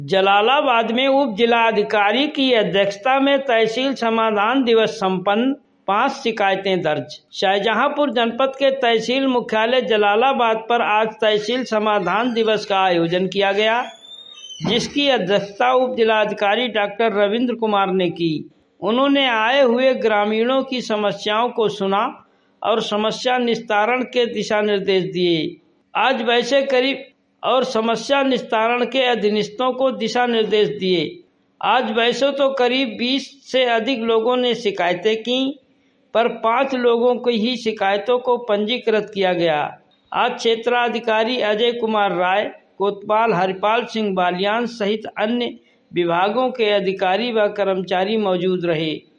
जलालाबाद में उप जिलाधिकारी की अध्यक्षता में तहसील समाधान दिवस संपन्न, 5 शिकायतें दर्ज। शाहजहांपुर जनपद के तहसील मुख्यालय जलालाबाद पर आज तहसील समाधान दिवस का आयोजन किया गया, जिसकी अध्यक्षता उप जिलाधिकारी डॉक्टर रविंद्र कुमार ने की। उन्होंने आए हुए ग्रामीणों की समस्याओं को सुना और समस्या निस्तारण के दिशा निर्देश दिए। समस्या निस्तारण के अधीनस्थों को दिशा निर्देश दिए। आज वैसे तो करीब 20 से अधिक लोगों ने शिकायतें की, पर 5 लोगों की ही शिकायतों को पंजीकृत किया गया। आज क्षेत्राधिकारी अजय कुमार राय, कोतवाल हरिपाल सिंह बालियान सहित अन्य विभागों के अधिकारी व कर्मचारी मौजूद रहे।